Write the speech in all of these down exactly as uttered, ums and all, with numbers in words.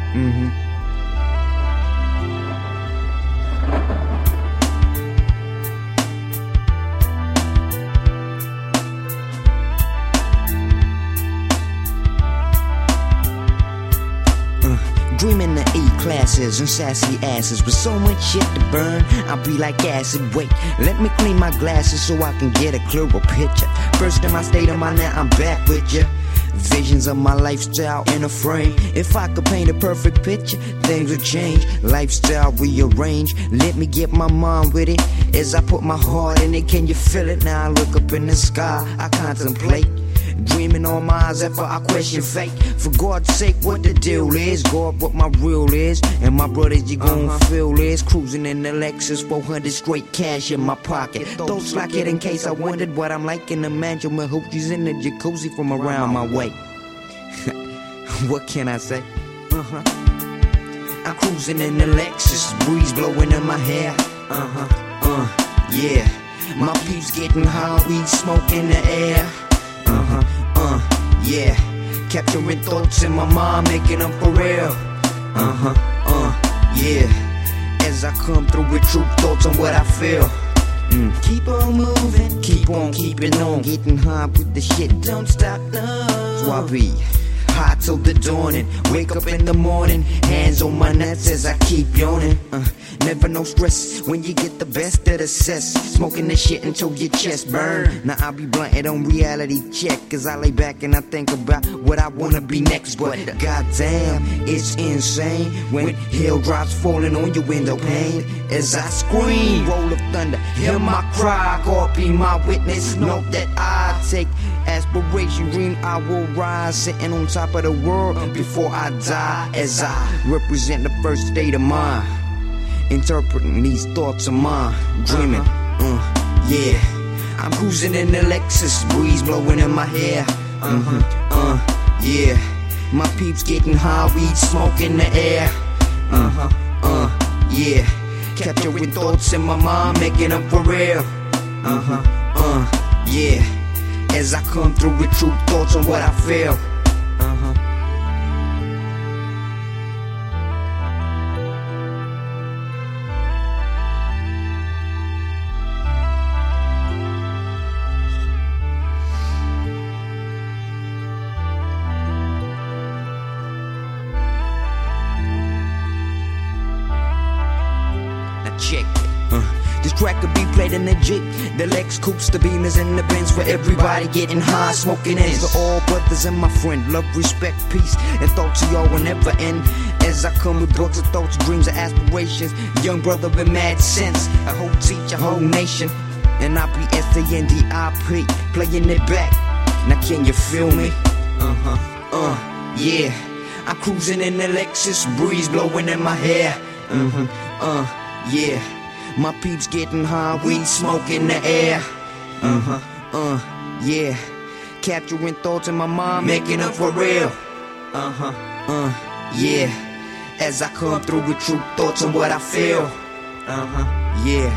Mm-hmm. Dreaming the E classes and sassy asses with so much shit to burn, I'll be like acid. Wait, let me clean my glasses so I can get a clearer picture. First in my state of mind, now I'm back with ya. Visions of my lifestyle in a frame. If I could paint a perfect picture, things would change. Lifestyle rearrange. Let me get my mind with it as I put my heart in it. Can you feel it? Now I look up in the sky, I contemplate. Dreaming on my eyes after I question fate. For God's sake, what the deal is? God, what my real is. And my brothers, you gon' uh-huh. feel this. Cruising in the Lexus, four hundred straight cash in my pocket. Thoughts like it in case I wondered what I'm like in the mansion with hoochies in the jacuzzi from around my way. What can I say? Uh-huh. I'm cruising in the Lexus, breeze blowing in my hair. Uh-huh, uh, yeah. My peeps getting high, weed smoke in the air. Uh-huh, uh, yeah. Capturing thoughts in my mind, making them for real. Uh-huh, uh, yeah. As I come through with true thoughts on what I feel. Mm. Keep on moving, keep on keeping on. Getting high with the shit, don't stop, no. So I be high till the dawning. Wake up in the morning, hands on my nuts as I keep yawning. Uh, never no stress when you get the best of the cess. Smoking the shit until your chest burn. Now I be blunted on reality check, cause I lay back and I think about what I wanna be next. But goddamn, it's insane when hell drops falling on your window pane. As I scream, roll of thunder, hear my cry. God be my witness, know that I take aspiration, dream I will rise, sitting on top of the world before I die. As I represent the first state of mind, interpreting these thoughts of mine, dreaming, uh, yeah. I'm cruising in the Lexus, breeze blowing in my hair. Uh-huh, uh, yeah. My peeps getting high, weed smoke in the air. Uh-huh, uh, yeah. Capturing thoughts in my mind, making them for real. Uh-huh, uh, yeah. As I come through with true thoughts on what I feel. Uh-huh. Now check it. Uh. This track could be played in the Jeep, the Lex Coupes, the Beamers, and the Benz. For everybody getting high, smoking ends. For all brothers and my friend, love, respect, peace, and thoughts of y'all will never end. As I come with books of thoughts, dreams, and aspirations. Young brother with mad sense, a whole teach, a whole nation. And I be S A N D I P, playing it back. Now can you feel me? Uh-huh, uh, yeah. I'm cruising in the Lexus, breeze blowing in my hair. Uh-huh, uh, yeah. My peeps getting high, weed smoke in the air. Uh-huh, uh, yeah. Capturing thoughts in my mind, making them for real. Uh-huh, uh, yeah. As I come through with true thoughts on what I feel. Uh-huh, yeah.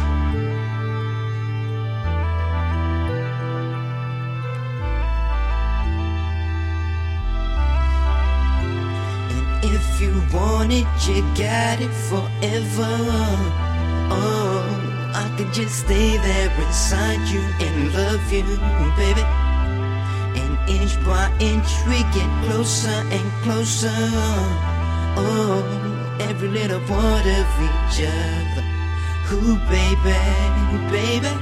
And if you want it, you got it forever. Oh, I could just stay there inside you and love you, baby. And inch by inch we get closer and closer. Oh, every little part of each other. Ooh, baby, baby.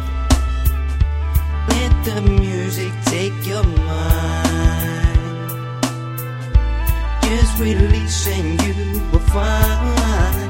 Let the music take your mind. Just releasing you will find